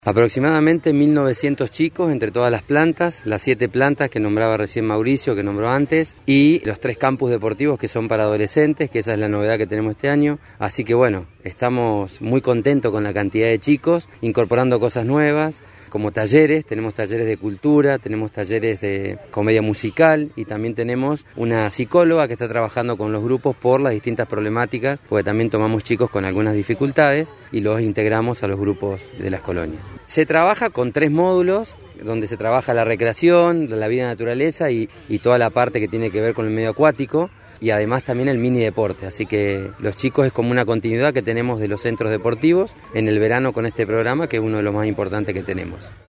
Aproximadamente 1.900 chicos entre todas las plantas, las 7 plantas que nombraba recién Mauricio, que nombró antes, y los 3 campus deportivos que son para adolescentes, que esa es la novedad que tenemos este año. Así que bueno, estamos muy contentos con la cantidad de chicos, incorporando cosas nuevas, como talleres, tenemos talleres de cultura, tenemos talleres de comedia musical y también tenemos una psicóloga que está trabajando con los grupos por las distintas problemáticas, porque también tomamos chicos con algunas dificultades y los integramos a los grupos de las colonias. Se trabaja con 3 módulos, donde se trabaja la recreación, la vida de naturaleza y toda la parte que tiene que ver con el medio acuático, y además también el mini deporte, así que los chicos es como una continuidad que tenemos de los centros deportivos en el verano con este programa, que es uno de los más importantes que tenemos.